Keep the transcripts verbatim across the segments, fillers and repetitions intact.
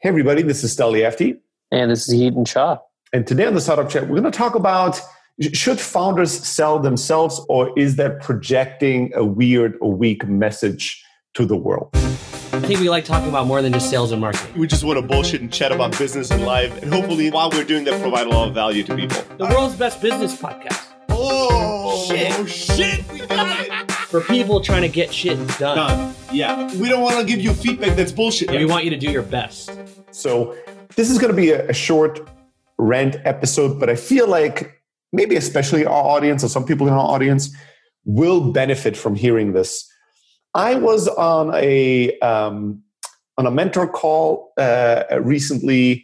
Hey everybody, this is Steli Efti. And this is Hiten Shah. And today on the Startup Chat, we're going to talk about, should founders sell themselves, or is that projecting a weird or weak message to the world? I think we like talking about more than just sales and marketing. We just want to bullshit and chat about business and life. And hopefully while we're doing that, provide a lot of value to people. The world's best business podcast. Oh, shit. Oh, shit. We got it. For people trying to get shit done. Done. Yeah. We don't want to give you feedback that's bullshit. Yeah, we want you to do your best. So this is going to be a, a short rant episode, but I feel like maybe especially our audience or some people in our audience will benefit from hearing this. I was on a um, on a mentor call uh, recently,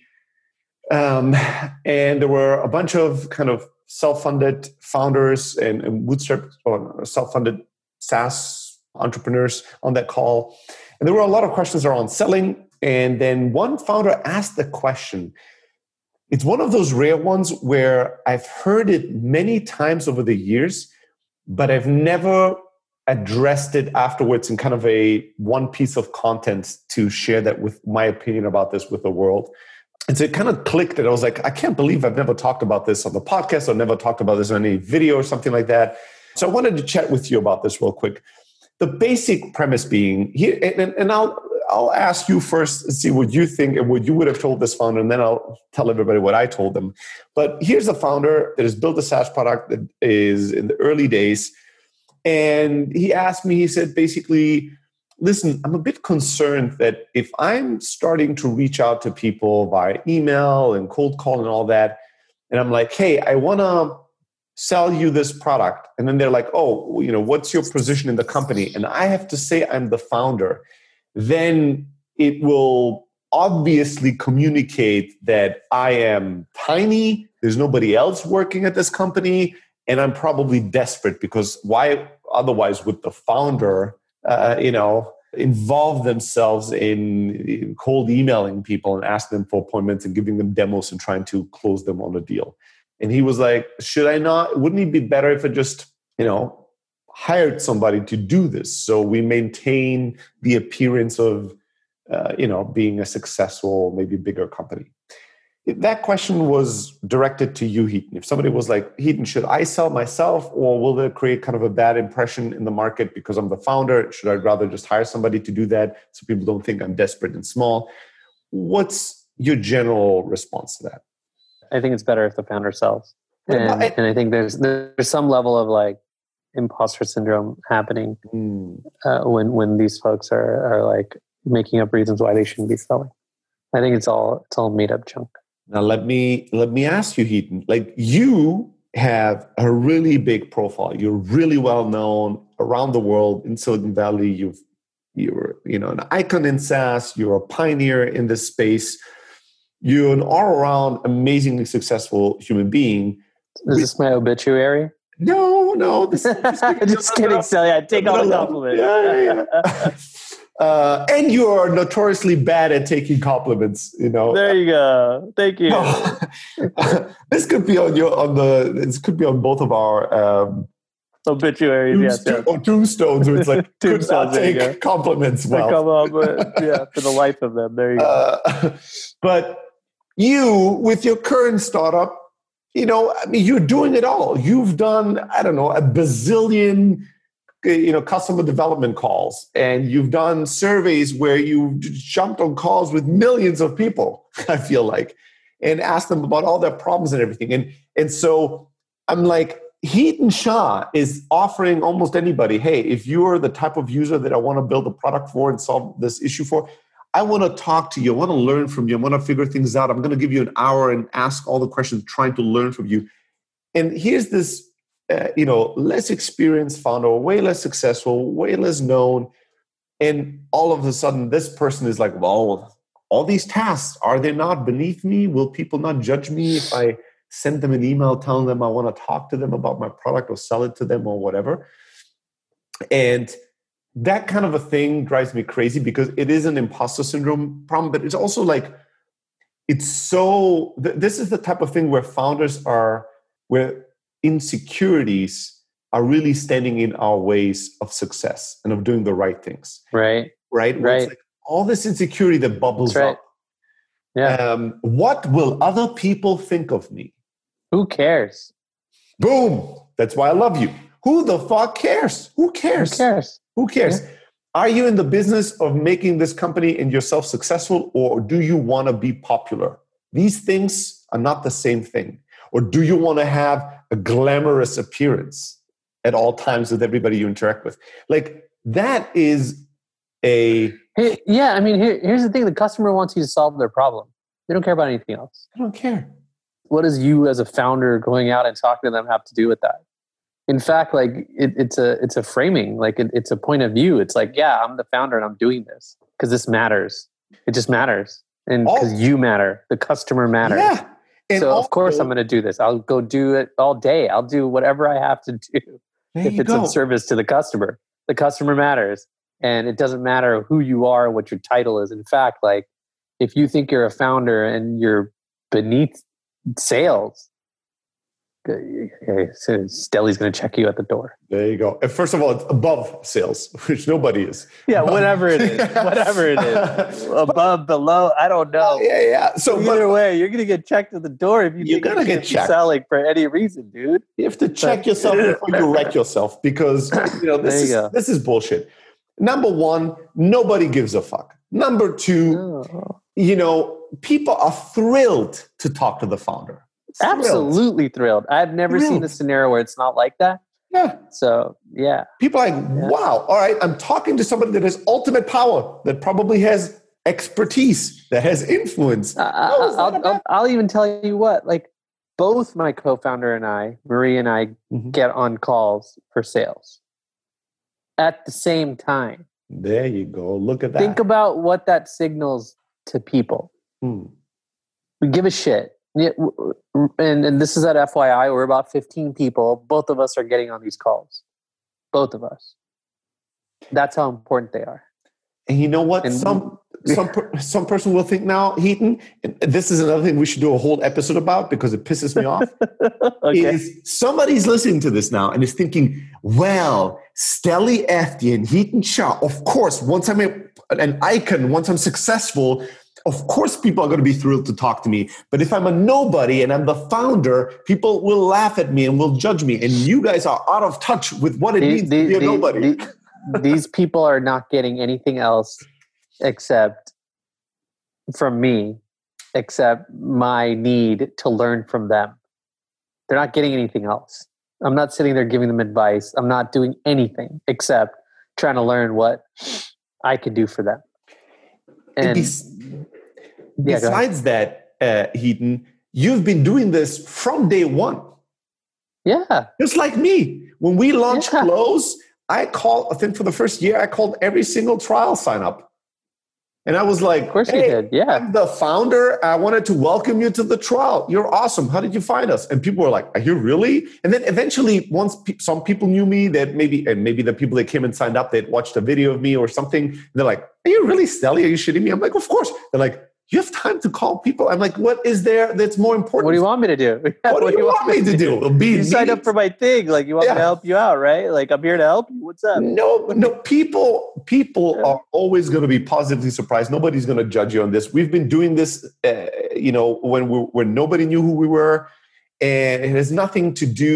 um, and there were a bunch of kind of self-funded founders and, and bootstrap or self-funded SaaS entrepreneurs on that call. And there were a lot of questions around selling. And then one founder asked the question. It's one of those rare ones where I've heard it many times over the years, but I've never addressed it afterwards in kind of a one piece of content to share that with my opinion about this with the world. And so it kind of clicked that I was like, I can't believe I've never talked about this on the podcast or never talked about this on any video or something like that. So I wanted to chat with you about this real quick. The basic premise being here, and, and I'll I'll ask you first and see what you think and what you would have told this founder, and then I'll tell everybody what I told them. But here's a founder that has built a SaaS product that is in the early days. And he asked me, he said, basically, listen, I'm a bit concerned that if I'm starting to reach out to people via email and cold call and all that, and I'm like, hey, I want to sell you this product. And then they're like, oh, you know, what's your position in the company? And I have to say I'm the founder. Then it will obviously communicate that I am tiny, there's nobody else working at this company, and I'm probably desperate because why otherwise would the founder, uh, you know, involve themselves in, in cold emailing people and ask them for appointments and giving them demos and trying to close them on a deal? And he was like, should I not, wouldn't it be better if I just, you know, hired somebody to do this so we maintain the appearance of, uh, you know, being a successful, maybe bigger company? If that question was directed to you, Hiten. If somebody was like, Hiten, should I sell myself, or will it create kind of a bad impression in the market because I'm the founder? Should I rather just hire somebody to do that so people don't think I'm desperate and small? What's your general response to that? I think it's better if the founder sells. And, I, and I think there's there's some level of like imposter syndrome happening mm. uh, when when these folks are are like making up reasons why they shouldn't be selling. I think it's all it's all made up junk. Now let me let me ask you, Hiten. Like, you have a really big profile. You're really well known around the world in Silicon Valley. You've you're you know an icon in SaaS. You're a pioneer in this space. You're an all-around amazingly successful human being. Is this my obituary? No, no. This, this just kidding, Celia. Take all the compliments. Yeah, yeah, yeah. uh, and you are notoriously bad at taking compliments. You know. There you go. Thank you. This could be on your on the. This could be on both of our um, obituaries. Yes, yes. Or tombstones. Where it's like could not take compliments well. Come up, but yeah, for the life of them. There you go. Uh, but you, with your current startup, you know, I mean, you're doing it all. You've done, I don't know, a bazillion, you know, customer development calls, and you've done surveys where you jumped on calls with millions of people, I feel like, and asked them about all their problems and everything. And, and so I'm like, Hiten Shah is offering almost anybody, hey, if you're the type of user that I want to build a product for and solve this issue for, I want to talk to you. I want to learn from you. I want to figure things out. I'm going to give you an hour and ask all the questions, trying to learn from you. And here's this, uh, you know, less experienced founder, way less successful, way less known. And all of a sudden, this person is like, well, all these tasks, are they not beneath me? Will people not judge me if I send them an email telling them I want to talk to them about my product or sell it to them or whatever? And that kind of a thing drives me crazy because it is an imposter syndrome problem, but it's also like, it's so, th- this is the type of thing where founders are, where insecurities are really standing in our ways of success and of doing the right things. Right. Right. Where right. It's like all this insecurity that bubbles right. up. Yeah. Um, what will other people think of me? Who cares? Boom. That's why I love you. Who the fuck cares? Who cares? Who cares? Who cares? Yeah. Are you in the business of making this company and yourself successful, or do you want to be popular? These things are not the same thing. Or do you want to have a glamorous appearance at all times with everybody you interact with? Like, that is a... Hey, yeah, I mean, here, here's the thing. The customer wants you to solve their problem. They don't care about anything else. I don't care. What does you as a founder going out and talking to them have to do with that? In fact, like it, it's a it's a framing, like it, it's a point of view. It's like, yeah, I'm the founder and I'm doing this because this matters. It just matters, and because you matter, the customer matters. Yeah. And so also, of course I'm going to do this. I'll go do it all day. I'll do whatever I have to do if it's go. in service to the customer. The customer matters, and it doesn't matter who you are, what your title is. In fact, like if you think you're a founder and you're beneath sales, Stelly's going to check you at the door. There you go. And first of all, it's above sales, which nobody is. Yeah, whatever it is. Whatever it is. Above, below, I don't know. Yeah, yeah. So either but, way, you're going to get checked at the door if you, you think gotta you get checked. selling for any reason, dude. You have to check yourself before you wreck yourself, because you know this There you is go. this is bullshit. Number one, nobody gives a fuck. Number two, Oh. you know, people are thrilled to talk to the founder. Thrilled. Absolutely thrilled. I've never Thrilled. seen a scenario where it's not like that. Yeah. So, yeah. People are like, wow, all right, I'm talking to somebody that has ultimate power, that probably has expertise, that has influence. I, I, No, it's not I'll, about- I'll, I'll even tell you what, like both my co-founder and I, Marie and I, Mhm. get on calls for sales at the same time. There you go. Look at that. Think about what that signals to people. Hmm. We give a shit. Yeah, w- w- and, and this is at F Y I. We're about fifteen people. Both of us are getting on these calls. Both of us. That's how important they are. And you know what? And- some some per, some person will think now, Heaton, and this is another thing we should do a whole episode about because it pisses me off. Okay. Is somebody's listening to this now and is thinking, well, Stelly Efti and Heaton Shah, of course, once I'm a, an icon, once I'm successful, of course people are going to be thrilled to talk to me. But if I'm a nobody and I'm the founder, people will laugh at me and will judge me. And you guys are out of touch with what it These, means these, to be a these- nobody. these- these people are not getting anything else except from me, except my need to learn from them. They're not getting anything else. I'm not sitting there giving them advice. I'm not doing anything except trying to learn what I can do for them. And Bes- yeah, go ahead. besides that, uh, Heaton, you've been doing this from day one. yeah, Just like me. When we launched Yeah. Close, I called, I think for the first year, I called every single trial sign up. And I was like, of course hey, you did. Yeah. I'm the founder. I wanted to welcome you to the trial. You're awesome. How did you find us? And people were like, are you really? And then eventually, once pe- some people knew me, that maybe, and maybe the people that came and signed up, they'd watched a video of me or something. They're like, are you really Stelly? Are you shitting me? I'm like, of course. They're like, you have time to call people. I'm like, what is there that's more important? What do you want me to do? Yeah, What do you want me to do? Be You signed me? up for my thing. Like, you want Yeah. me to help you out, right? Like, I'm here to help you. What's up? No, no, people people Yeah. are always going to be positively surprised. Nobody's going to judge you on this. We've been doing this, uh, you know, when we when nobody knew who we were, and it has nothing to do